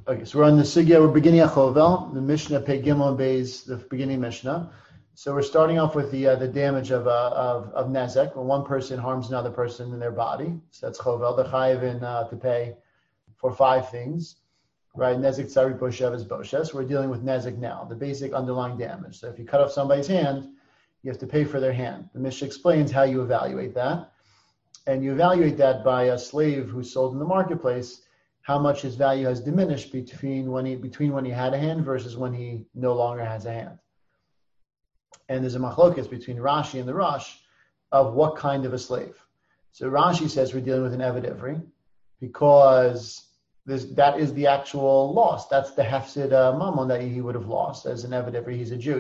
Okay, so we're on the Sugya, we're beginning at Chovel, the Mishnah, Pei Gimel Beis, the beginning Mishnah. So we're starting off with the damage of Nezek, when one person harms another person in their body. So that's Chovel. They're chayiv to pay for 5 things, right? Nezek Tzari Boshev is Boshes. We're dealing with Nezek now, the basic underlying damage. So if you cut off somebody's hand, you have to pay for their hand. The Mishnah explains how you evaluate that. And you evaluate that by a slave who's sold in the marketplace, how much his value has diminished between when he had a hand versus when he no longer has a hand. And there's a machlokas between Rashi and the Rosh of what kind of a slave. So Rashi says we're dealing with an Eved Ivri because that is the actual loss. That's the hefsid mammon that he would have lost as an Eved Ivri. He's a Jew.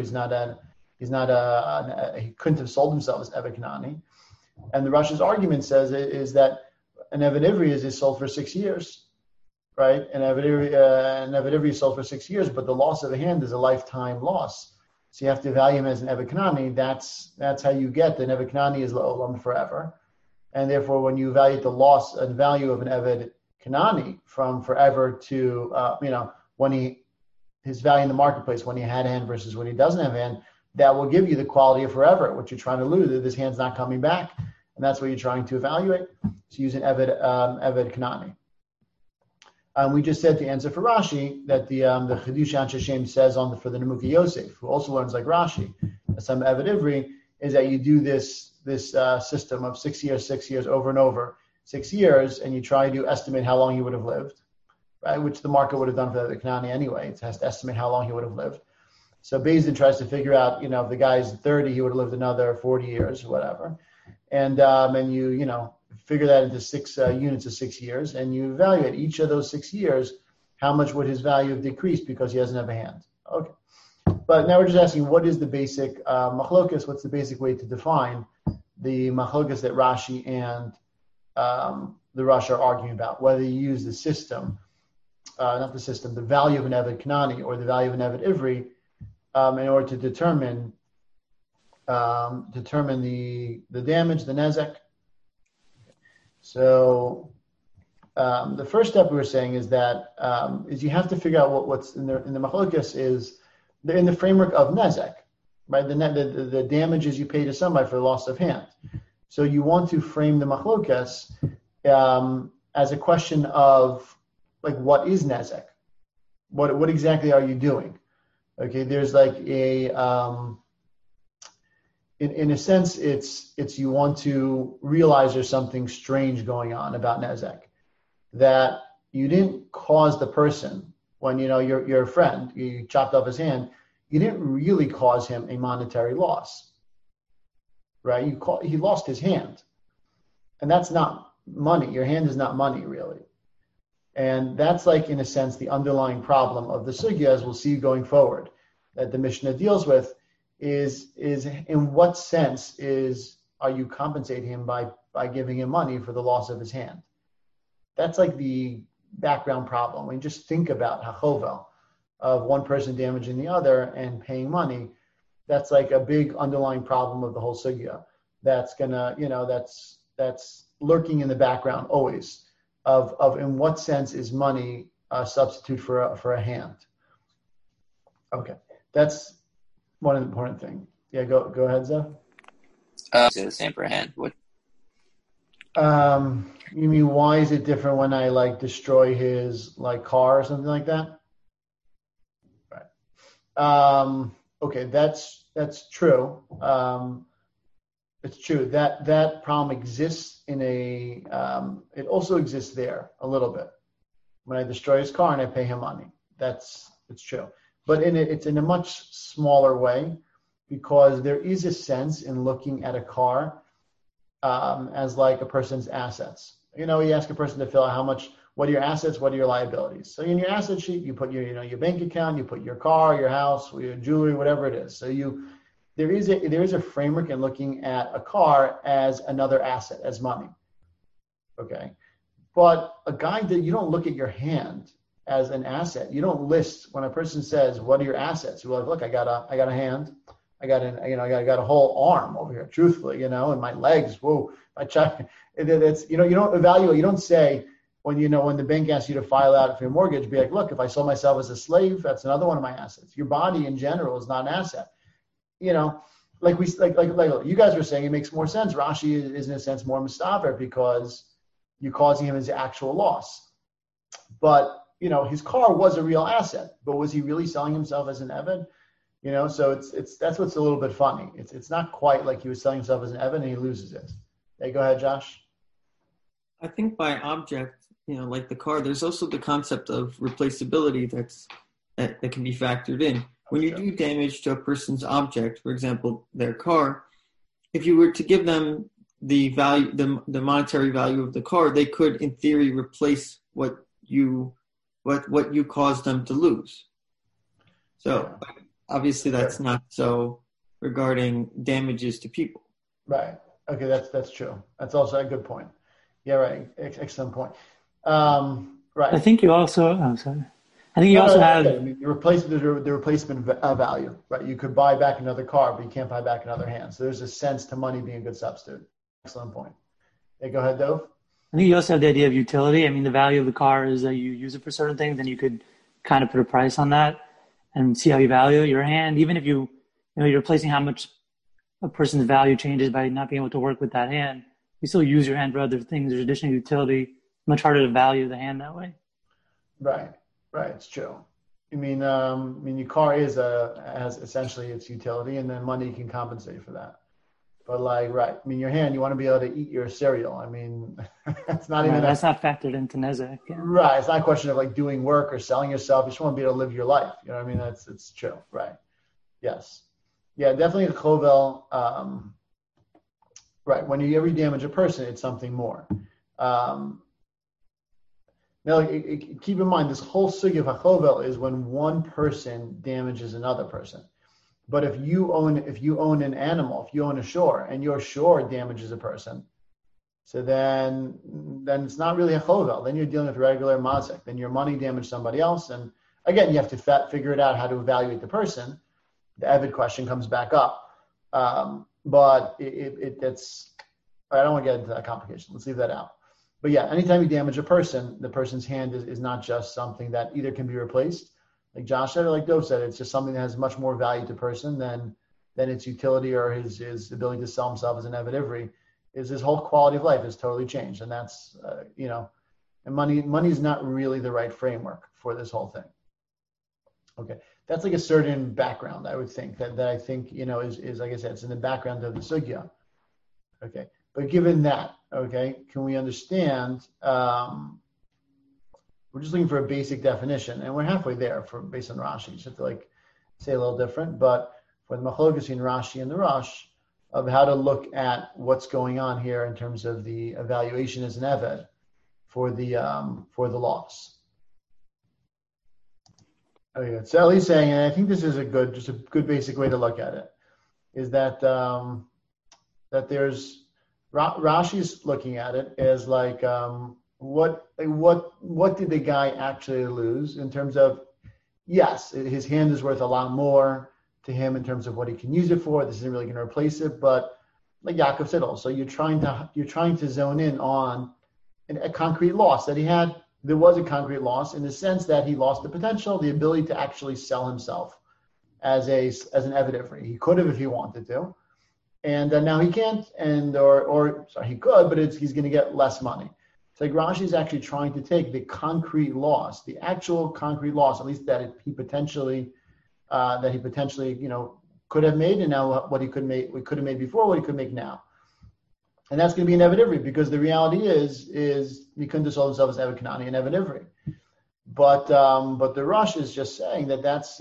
He couldn't have sold himself as Eved Kanani. And the Rosh's argument says is that an Eved Ivri is sold for 6 years. Right, and Eved Ivri is sold for 6 years, but the loss of a hand is a lifetime loss. So you have to value him as an Eved Kanani. That's how you get the Eved Kanani is La'olam forever, and therefore when you evaluate the loss and value of an Eved Kanani from forever to when his value in the marketplace when he had a hand versus when he doesn't have a hand, that will give you the quality of forever. What you're trying to lose, that this hand's not coming back, and that's what you're trying to evaluate. So use an Eved Kanani. We just said to answer for Rashi that the Chedush Anshe Shem says for the Nemuki Yosef, who also learns like Rashi, some Eved Ivri, is that you do this system of 6 years over and over, 6 years, and you try to estimate how long he would have lived, right? Which the market would have done for the Kanani anyway. It has to estimate how long he would have lived. So Beis Din tries to figure out, if the guy's 30, he would have lived another 40 years, or whatever, and you figure that into 6 units of 6 years, and you evaluate each of those 6 years, how much would his value have decreased because he doesn't have a hand. Okay. But now we're just asking, what is the basic machlokas? What's the basic way to define the machlokas that Rashi and the Rosh are arguing about? Whether you use the system, the value of an Eved Kanani or the value of an Eved Ivri in order to determine the damage, the nezek. So the first step we were saying is that is you have to figure out what's in the machlokas is in the framework of nezek, right? The damages you pay to somebody for the loss of hand. So you want to frame the machlokas as a question of like what is nezek? What exactly are you doing? Okay, there's like a in a sense, it's you want to realize there's something strange going on about Nezek, that you didn't cause the person when your friend, you chopped off his hand, you didn't really cause him a monetary loss, right? He lost his hand, and that's not money. Your hand is not money, really, and that's like in a sense the underlying problem of the sugya, as we'll see going forward, that the Mishnah deals with. Is in what sense are you compensating him by giving him money for the loss of his hand? That's like the background problem. When you just think about hachovel of one person damaging the other and paying money, that's like a big underlying problem of the whole sugya. That's gonna, that's lurking in the background always of in what sense is money a substitute for a hand? Okay, that's one important thing. Yeah, go ahead, Zev. The same for a hand. What? You mean why is it different when I destroy his car or something like that? Right. Okay, that's true. It's true that problem exists in it also exists there a little bit. When I destroy his car and I pay him money, it's true. But it's in a much smaller way, because there is a sense in looking at a car as like a person's assets. You ask a person to fill out what are your assets, what are your liabilities. So in your asset sheet, you put your bank account, you put your car, your house, your jewelry, whatever it is. So there is a framework in looking at a car as another asset, as money. Okay, but a guy that you don't look at your hand as an asset. You don't list when a person says, "What are your assets?" You're like, "Look, I got a hand, I got a whole arm over here. Truthfully, and my legs. Whoa, my check." That's you don't evaluate. You don't say when when the bank asks you to file out for your mortgage, be like, look, if I sold myself as a slave, that's another one of my assets. Your body in general is not an asset. Like you guys were saying, it makes more sense. Rashi is in a sense more mustaver because you're causing him his actual loss. But his car was a real asset, but was he really selling himself as an Eved? So it's that's what's a little bit funny. It's not quite like he was selling himself as an Eved and he loses it. Hey, go ahead, Josh. I think by object, like the car, there's also the concept of replaceability that can be factored in. When you do damage to a person's object, for example, their car, if you were to give them the value, the monetary value of the car, they could, in theory, replace what you caused them to lose. So obviously, that's not so regarding damages to people. Right. Okay, that's true. That's also a good point. Yeah, right. Excellent point. Right. I think you also. I'm sorry. I think you also have the replacement value, right? You could buy back another car, but you can't buy back another hand. So there's a sense to money being a good substitute. Excellent point. Yeah, go ahead, Dov. I think you also have the idea of utility. I mean, the value of the car is that you use it for certain things, and you could kind of put a price on that and see how you value it. Your hand, even if you're replacing how much a person's value changes by not being able to work with that hand, you still use your hand for other things. There's additional utility. Much harder to value the hand that way. Right. It's true. I mean, your car has essentially its utility, and then money can compensate for that. But your hand, you want to be able to eat your cereal. I mean, it's not even that's not factored into nezek. Yeah. Right. It's not a question of doing work or selling yourself. You just want to be able to live your life. You know what I mean? It's true. Right. Yes. Yeah, definitely a chovel. Right. When you ever damage a person, it's something more. Now, keep in mind, this whole sugya of hachovel is when one person damages another person. But if you own an animal, if you own a shore, and your shore damages a person, so then it's not really hachovel. Then you're dealing with regular mazik. Then your money damaged somebody else, and again, you have to figure it out how to evaluate the person. The Eved question comes back up, but it's. I don't want to get into that complication. Let's leave that out. But yeah, anytime you damage a person, the person's hand is not just something that either can be replaced, like Josh said or like Dov said, it's just something that has much more value to the person than its utility or his ability to sell himself as an Eved Ivri. Is his whole quality of life has totally changed, and that's and money is not really the right framework for this whole thing. Okay, that's like a certain background, I would think that I think is like I said, it's in the background of the sugya. Okay. But given that, okay, can we understand? We're just looking for a basic definition, and we're halfway there based on Rashi. You just have to say a little different, but for the machlokas in Rashi and the Rosh of how to look at what's going on here in terms of the evaluation as an Eved for the loss. Okay, so Ellie's saying, and I think this is a good basic way to look at it, is that that there's. Rashi's looking at it as what did the guy actually lose in terms of, yes, his hand is worth a lot more to him in terms of what he can use it for. This isn't really going to replace it, but like Yaakov said, also you're trying to zone in on a concrete loss that he had. There was a concrete loss in the sense that he lost the potential, the ability to actually sell himself as an Eved Ivri. He could have if he wanted to. And now he can't, or he could, but he's going to get less money. So Rashi is actually trying to take the concrete loss, the actual concrete loss, at least that he potentially could have made, and now what he could have made before, what he could make now, and that's going to be an Eved Ivri, because the reality is he couldn't have sold himself as Eved Kanani and Eved Ivri, but the Rosh is just saying that's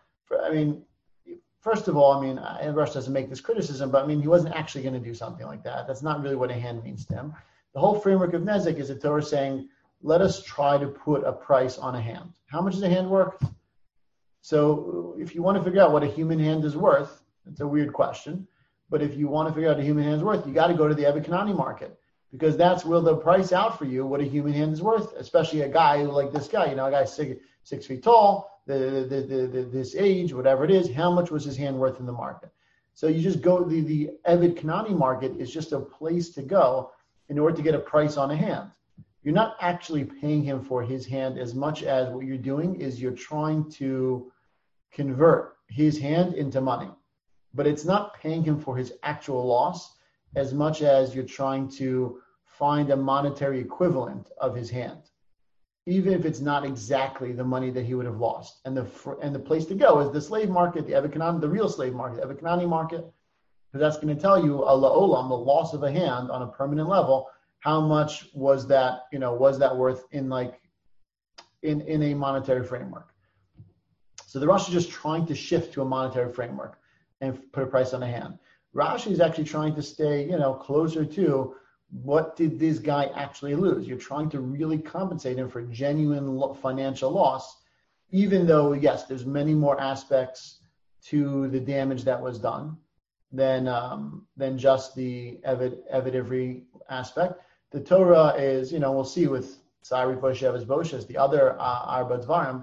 First of all, Rush doesn't make this criticism, but he wasn't actually going to do something like that. That's not really what a hand means to him. The whole framework of Nezek is the Torah saying, let us try to put a price on a hand. How much is a hand worth? So if you want to figure out what a human hand is worth, it's a weird question, but if you want to figure out what a human hand is worth, you got to go to the Eved Kanani market, because that's where they'll price out for you what a human hand is worth, especially a guy like this guy, a guy 6 feet tall, this age, whatever it is, how much was his hand worth in the market? So you just go, the Eved Kanani market is just a place to go in order to get a price on a hand. you're not actually paying him for his hand as much as what you're doing is you're trying to convert his hand into money. But it's not paying him for his actual loss as much as you're trying to find a monetary equivalent of his hand, even if it's not exactly the money that he would have lost. And the place to go is the slave market, the real slave market, the Evakanani market, because that's going to tell you la'olam, the loss of a hand on a permanent level. How much was that worth in a monetary framework? So the Rosh is just trying to shift to a monetary framework and put a price on a hand. Rashi is actually trying to stay, closer to what did this guy actually lose? You're trying to really compensate him for genuine financial loss, even though, yes, there's many more aspects to the damage that was done than just the Eved Ivri aspect. The Torah is, we'll see with Sari Poshev Boshes, the other Arba Dvarim,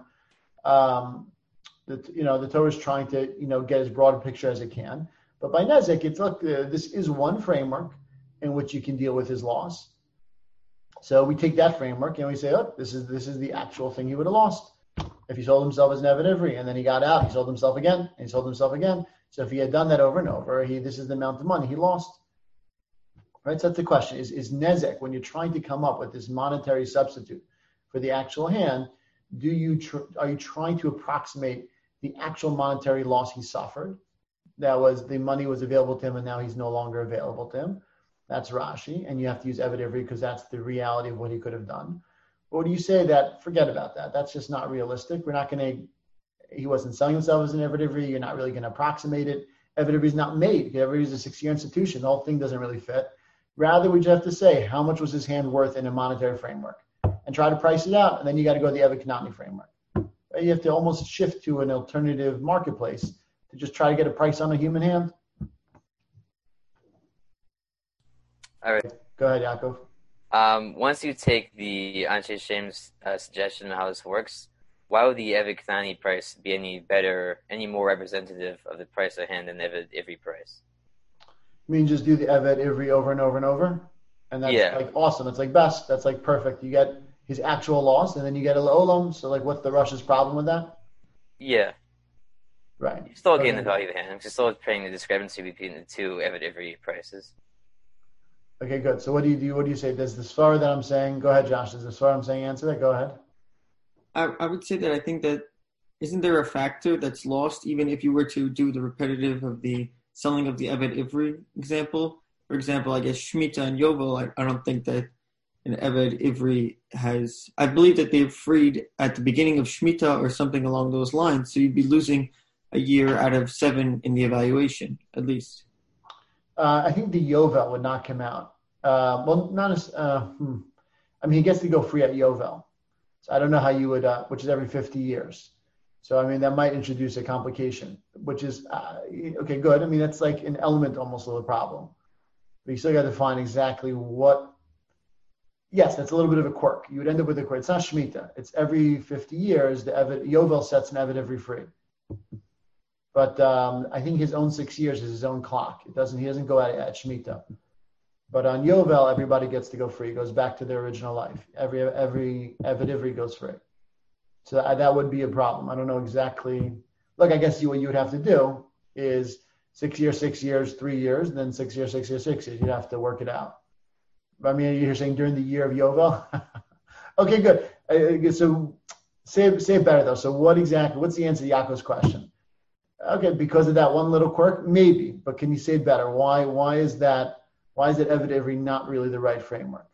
the Torah is trying to, get as broad a picture as it can. But by Nezek, it's look, this is one framework in which you can deal with his loss. So we take that framework and we say, oh, this is the actual thing he would have lost. If he sold himself as an Eved Ivri and then he got out, he sold himself again, and he sold himself again. So if he had done that over and over, this is the amount of money he lost. Right? So that's the question. Is Nezek, when you're trying to come up with this monetary substitute for the actual hand, are you trying to approximate the actual monetary loss he suffered? That was the money was available to him and now he's no longer available to him. That's Rashi, and you have to use Eved Ivri because that's the reality of what he could have done. Or do you say that, forget about that, that's just not realistic, he wasn't selling himself as an Eved Ivri, you're not really going to approximate it. Eved Ivri is not made. Eved Ivri is a 6-year institution. The whole thing doesn't really fit. Rather, we just have to say, how much was his hand worth in a monetary framework? And try to price it out, and then you got to go to the Eved Kanani framework. You have to almost shift to an alternative marketplace to just try to get a price on a human hand. All right. Go ahead, Yaakov. Once you take the Anshe Shem's suggestion of how this works, why would the Eved Kanani price be any better, any more representative of the price of hand than the Eved Ivri price? You mean just do the Eved Ivri over and over and over? And that's awesome. It's best. That's perfect. You get his actual loss, and then you get a la'olam. So what's the Russia's problem with that? Yeah. Right. You're still getting the value of the hand. You're still paying the discrepancy between the two Eved Ivri prices. Okay, good. So what do you do? What do you say? Does the Svar that I'm saying, go ahead, Josh. Does the Svar I'm saying answer that? Go ahead. I would say that I think that isn't there a factor that's lost even if you were to do the repetitive of the selling of the Eved Ivri example? For example, I guess Shemitah and Yovel, I don't think that an Eved Ivri has, I believe that they've freed at the beginning of Shemitah or something along those lines. So you'd be losing a year out of 7 in the evaluation, at least. I think the Yovel would not come out. Not as, he gets to go free at Yovel. So I don't know how you would, which is every 50 years. So, that might introduce a complication, which is, okay, good. That's an element almost of the problem. But you still got to find exactly what, yes, that's a little bit of a quirk. You would end up with a quirk. It's not Shemitah. It's every 50 years, the Yovel sets an Eved Ivri free. But I think his own 6 years is his own clock. He doesn't go at Shemitah. But on Yovel, everybody gets to go free. It goes back to their original life. Every Eved Ivri goes free. So that would be a problem. I don't know exactly. Look, I guess what you would have to do is 6 years, 6 years, 3 years, and then 6 years, 6 years, 6 years. You'd have to work it out. But you're saying during the year of Yovel? Okay, good. So say it better though. So what's the answer to Yaakov's question? Okay, because of that one little quirk? Maybe, but can you say it better? Why is that Eved Ivri not really the right framework?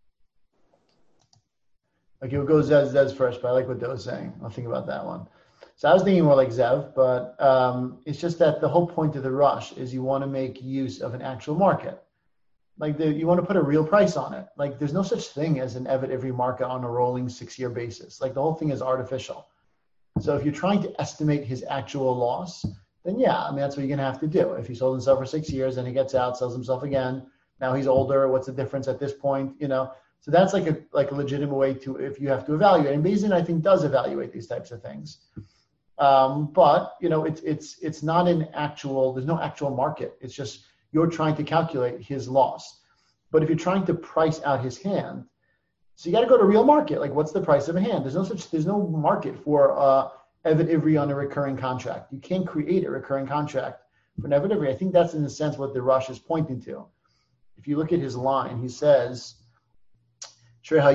Okay, we'll go Zez first, but I like what Do's saying. I'll think about that one. So I was thinking more like Zev, but it's just that the whole point of the rush is you want to make use of an actual market. You want to put a real price on it. There's no such thing as an Eved Ivri market on a rolling 6-year basis. The whole thing is artificial. So if you're trying to estimate his actual loss, then that's what you're going to have to do. If he sold himself for 6 years and he gets out, sells himself again, now he's older, what's the difference at this point, So that's like a legitimate way to, if you have to evaluate. And Bazin, I think, does evaluate these types of things. But, it's not there's no actual market. It's just you're trying to calculate his loss. But if you're trying to price out his hand, So you got to go to real market. Like, what's the price of a hand? There's no market for Eved Ivri on a recurring contract. You can't create a recurring contract for an Eved Ivri. I think that's in a sense what the Rush is pointing to. If you look at his line, he says, right?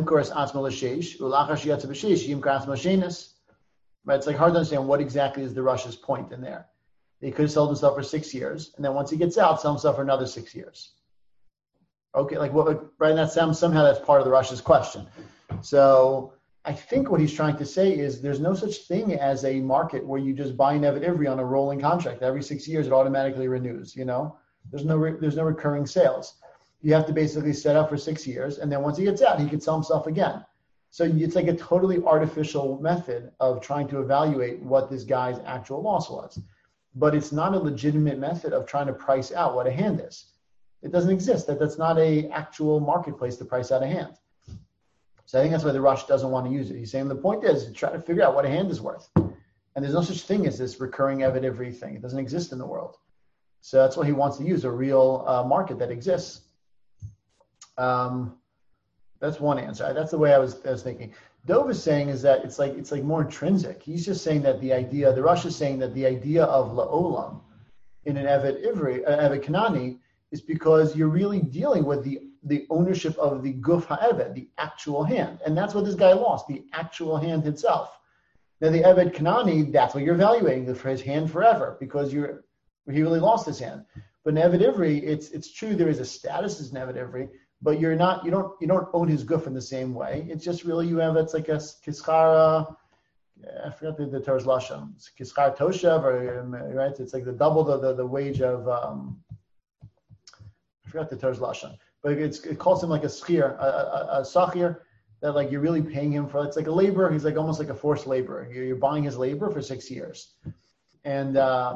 It's like hard to understand what exactly is the Rush's point in there. They could have sold himself for 6 years, and then once he gets out, sell himself for another 6 years. Okay, like what? Right? And that somehow that's part of the Rush's question. So I think what he's trying to say is there's no such thing as a market where you just buy an Eved Ivri on a rolling contract. Every 6 years, it automatically renews. There's no recurring sales. You have to basically set up for 6 years, and then once he gets out, he can sell himself again. So it's like a totally artificial method of trying to evaluate what this guy's actual loss was. But it's not a legitimate method of trying to price out what a hand is. It doesn't exist. That's not an actual marketplace to price out a hand. So I think that's why the Rush doesn't want to use it. He's saying the point is try to figure out what a hand is worth. And there's no such thing as this recurring Eved Ivri thing. It doesn't exist in the world. So that's why he wants to use a real market that exists. That's one answer. That's the way I was thinking. Dov is saying is that it's like more intrinsic. He's just saying that the Rush is saying that the idea of la'olam in an Eved Ivri, Eved Kanani, is because you're really dealing with the ownership of the guf ha'eved, the actual hand. And that's what this guy lost, the actual hand itself. Now the Eved Kanani, that's what you're evaluating, for his hand forever, because he really lost his hand. But in Eved Ivri, it's true there is a status as an Eved Ivri, but you don't own his guf in the same way. It's just really it's like a kischara, I forgot the Torah's lashon. It's kischar toshav, right? It's like the double the wage of I forgot the Torah's lashon, but it calls him like a schir, a sachir, that like you're really paying him for. It's like a laborer. He's like almost like a forced laborer. You're buying his labor for 6 years, and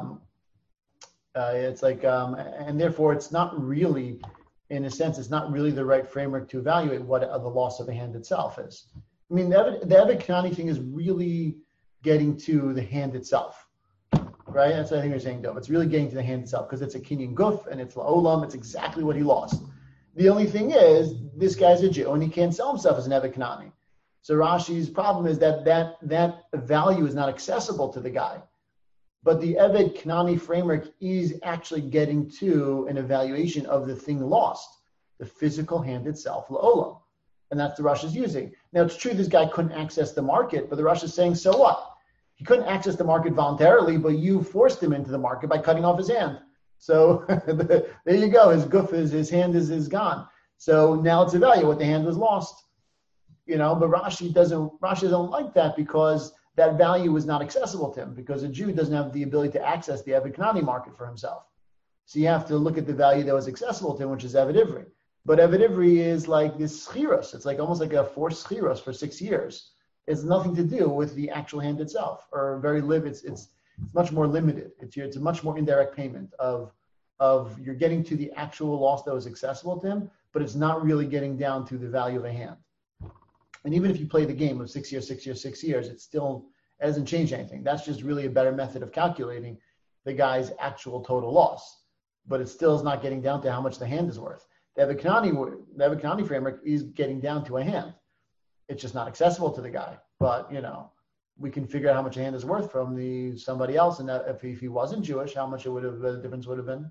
it's like and therefore it's not really, in a sense, it's not really the right framework to evaluate what the loss of a hand itself is. I mean, the Eved Kanani thing is really getting to the hand itself. Right? That's what I think you're saying, Dov. It's really getting to the hand itself because it's a kinyan guf and it's la'olam. It's exactly what he lost. The only thing is, this guy's a Jew and he can't sell himself as an Eved Kanani. So Rashi's problem is that value is not accessible to the guy. But the Eved Kanani framework is actually getting to an evaluation of the thing lost, the physical hand itself, la'olam. And that's the Rush is using. Now, it's true this guy couldn't access the market, but the Rush is saying, so what? He couldn't access the market voluntarily, but you forced him into the market by cutting off his hand. So there you go. His guf his hand is gone. So now let's evaluate what the hand was lost. But Rashi doesn't like that because that value was not accessible to him, because a Jew doesn't have the ability to access the Eved Kanani market for himself. So you have to look at the value that was accessible to him, which is Eved Ivri. But Eved Ivri is like this schiros. It's like almost like a forced schiros for 6 years. It's nothing to do with the actual hand itself, or very it's much more limited. It's a much more indirect payment of you're getting to the actual loss that was accessible to him, but it's not really getting down to the value of a hand. And even if you play the game of 6 years, 6 years, 6 years, it hasn't changed anything. That's just really a better method of calculating the guy's actual total loss. But it still is not getting down to how much the hand is worth. The Eved Kanani framework is getting down to a hand. It's just not accessible to the guy. But, we can figure out how much a hand is worth from somebody else. And that if he wasn't Jewish, how much the difference would have been.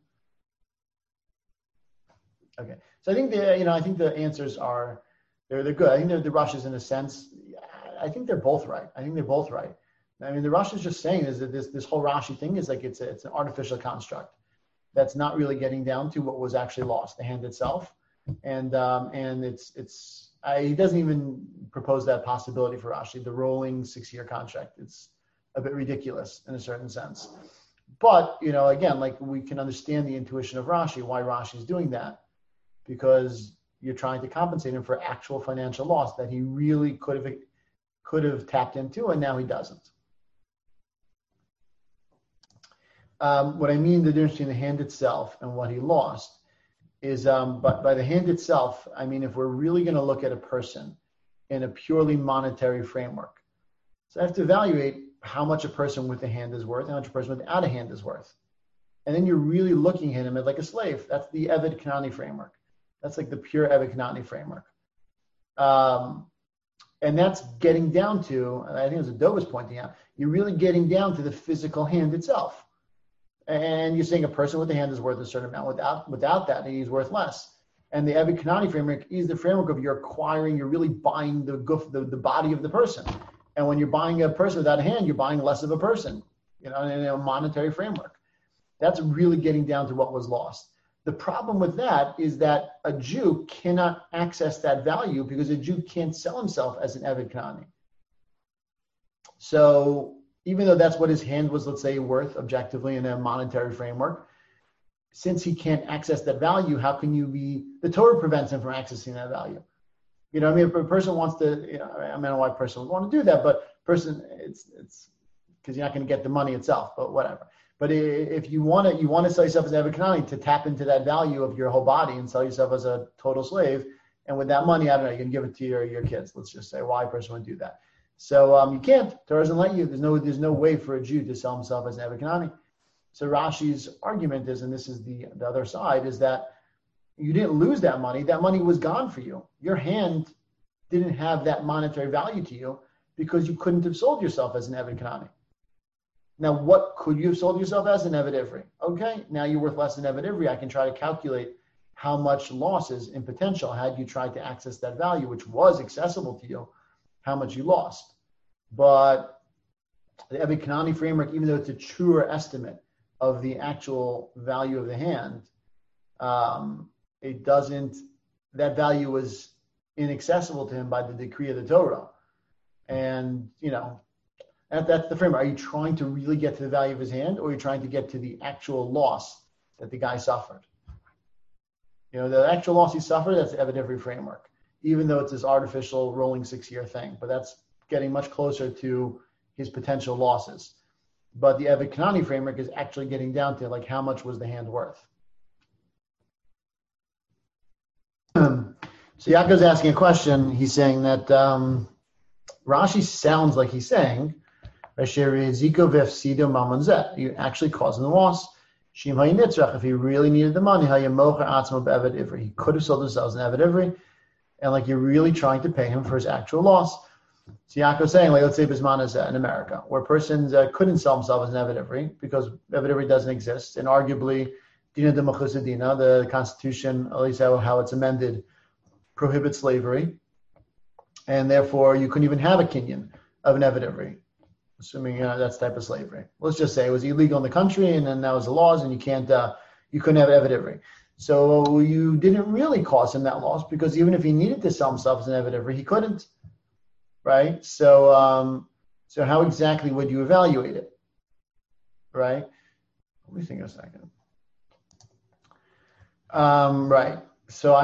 Okay. So I think the answers are, they're good. I think the Rush is in a sense, I think they're both right. I mean, the Rush is just saying is that this whole Rashi thing is like, it's an artificial construct that's not really getting down to what was actually lost, the hand itself. And he doesn't even propose that possibility for Rashi, the rolling 6-year contract. It's a bit ridiculous in a certain sense. But, again, like we can understand the intuition of Rashi, why Rashi is doing that, because you're trying to compensate him for actual financial loss that he really could have tapped into, and now he doesn't. What I mean, the difference between the hand itself and what he lost is, but by the hand itself, I mean, if we're really going to look at a person in a purely monetary framework, so I have to evaluate how much a person with a hand is worth, how much a person without a hand is worth. And then you're really looking at him as like a slave. That's the Eved Kanani framework. That's like the pure Eved Kanani framework. And that's getting down to, I think it was Adobe was pointing out, you're really getting down to the physical hand itself. And you're saying a person with a hand is worth a certain amount. Without that, he's worth less. And the Eved Kanani framework is the framework of you're acquiring, you're really buying the body of the person. And when you're buying a person without a hand, you're buying less of a person, in a monetary framework. That's really getting down to what was lost. The problem with that is that a Jew cannot access that value because a Jew can't sell himself as an Eved Kanani. So even though that's what his hand was, let's say, worth objectively in a monetary framework, since he can't access that value, how can you the Torah prevents him from accessing that value. If a person wants to, I don't know why a person would want to do that, but it's because you're not going to get the money itself, but whatever. But if you want to sell yourself as an Eved Kanani to tap into that value of your whole body and sell yourself as a total slave, and with that money, I don't know, you can give it to your kids. Let's just say why a person would do that. So you can't. Torah doesn't let you. There's no way for a Jew to sell himself as an Eved Kanani. So Rashi's argument is, and this is the other side, is that you didn't lose that money. That money was gone for you. Your hand didn't have that monetary value to you because you couldn't have sold yourself as an Eved Kanani. Now, what could you have sold yourself as? An Eved Ivri. Okay, now you're worth less than Eved Ivri. I can try to calculate how much losses in potential had you tried to access that value, which was accessible to you, how much you lost. But the Eved Kanani framework, even though it's a truer estimate of the actual value of the hand, that value was inaccessible to him by the decree of the Torah. And, that's the framework. Are you trying to really get to the value of his hand, or are you trying to get to the actual loss that the guy suffered? The actual loss he suffered, that's the Eved Ivri framework, even though it's this artificial rolling 6-year thing. But that's getting much closer to his potential losses. But the Eved Kanani framework is actually getting down to how much was the hand worth. So Yaakov's asking a question. He's saying that Rashi sounds like he's saying, you actually caused him the loss. If he really needed the money, he could have sold himself as an Eved Ivri, and you're really trying to pay him for his actual loss. So Yaakov's saying, let's say Bisman is in America, where persons couldn't sell himself as an Eved Ivri because Eved Ivri doesn't exist, and arguably Dina de Mechusadina, the Constitution, at least how it's amended, prohibits slavery, and therefore you couldn't even have a kinyan of an Eved Ivri, assuming that's type of slavery. Let's just say it was illegal in the country, and then that was the laws, and you couldn't have Eved Ivri. So you didn't really cause him that loss because even if he needed to sell himself as an Eved Ivri, he couldn't, right? So how exactly would you evaluate it, right? Let me think a second. Right. So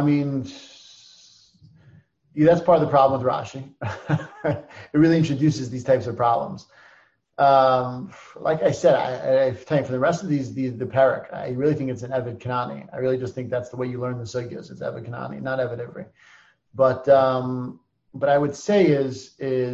that's part of the problem with Rashi. It really introduces these types of problems. Like I said, I think for the rest of the parak, I really think it's an Eved Kanani. I really just think that's the way you learn the sugyas. It's Eved Kanani, not Eved Ivri. But I would say is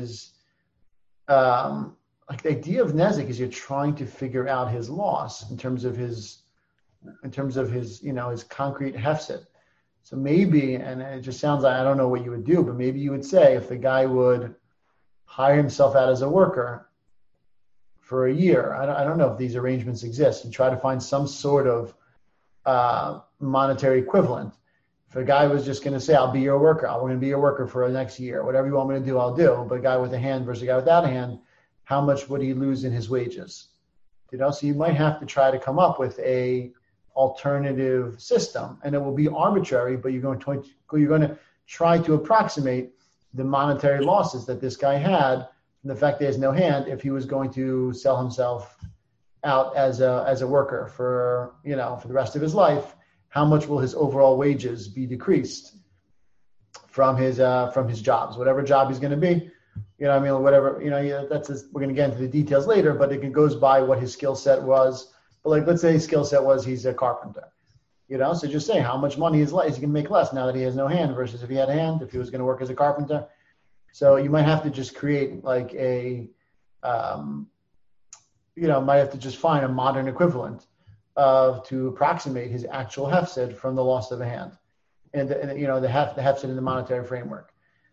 the idea of Nezek is you're trying to figure out his loss in terms of his his concrete hefset. So maybe, and it just sounds like I don't know what you would do, but maybe you would say if the guy would hire himself out as a worker for a year, I don't know if these arrangements exist, and try to find some sort of monetary equivalent. If a guy was just going to say, I'll be your worker, I'm going to be your worker for the next year, whatever you want me to do, I'll do. But a guy with a hand versus a guy without a hand, how much would he lose in his wages? So you might have to try to come up with a alternative system, and it will be arbitrary, but you're going to try to approximate the monetary losses that this guy had from the fact that he has no hand if he was going to sell himself out as a worker for the rest of his life. How much will his overall wages be decreased from his jobs, whatever job he's going to be? Whatever, we're going to get into the details later, but it goes by what his skill set was. But let's say his skill set was he's a carpenter, so just say how much money is he going to make less now that he has no hand versus if he had a hand, if he was going to work as a carpenter. So you might have to just create might have to just find a modern equivalent to approximate his actual hefset from the loss of a hand, and the hefset in the monetary framework.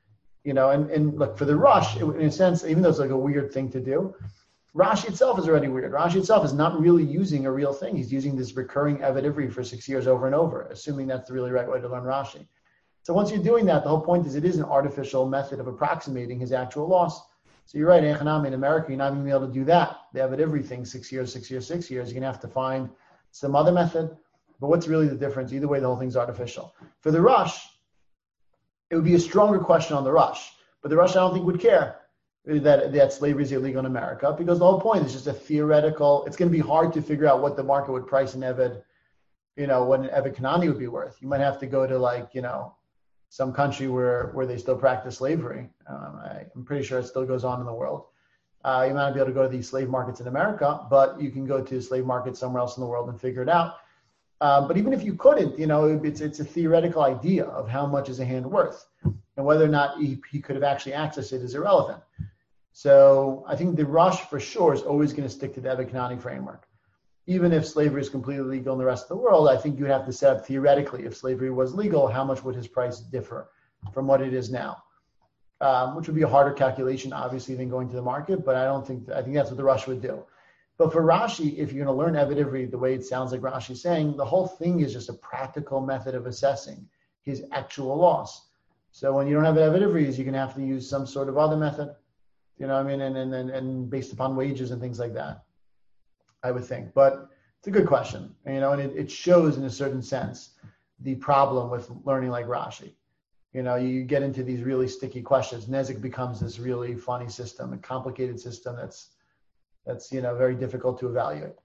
And look, for the Rush, in a sense, even though it's like a weird thing to do, Rashi itself is already weird. Rashi itself is not really using a real thing. He's using this recurring Eved Ivri for 6 years over and over, assuming that's the really right way to learn Rashi. So once you're doing that, the whole point is it is an artificial method of approximating his actual loss. So you're right, Echanami, in America, you're not even going to be able to do that. They have it everything 6 years, 6 years, 6 years. You're going to have to find some other method. But what's really the difference? Either way, the whole thing's artificial. For the Rush, it would be a stronger question on the Rush. But the Rush, I don't think, would care that slavery is illegal in America, because the whole point is just a theoretical. It's going to be hard to figure out what the market would price an Eved, what an Eved Kanani would be worth. You might have to go to some country where they still practice slavery. I'm pretty sure it still goes on in the world. You might not be able to go to these slave markets in America, but you can go to slave markets somewhere else in the world and figure it out. But even if you couldn't, it's a theoretical idea of how much is a hand worth, and whether or not he could have actually accessed it is irrelevant. So I think the Rush for sure is always going to stick to the Eved Kanani framework. Even if slavery is completely legal in the rest of the world, I think you'd have to set up theoretically, if slavery was legal, how much would his price differ from what it is now? Which would be a harder calculation, obviously, than going to the market, but I think that's what the Rush would do. But for Rashi, if you're going to learn Eved Ivri the way it sounds like Rashi's saying, the whole thing is just a practical method of assessing his actual loss. So when you don't have an Eved Ivri, you're going to have to use some sort of other method, and based upon wages and things like that, I would think. But it's a good question, and it shows in a certain sense the problem with learning like Rashi. You get into these really sticky questions. Nezik becomes this really funny system, a complicated system that's very difficult to evaluate.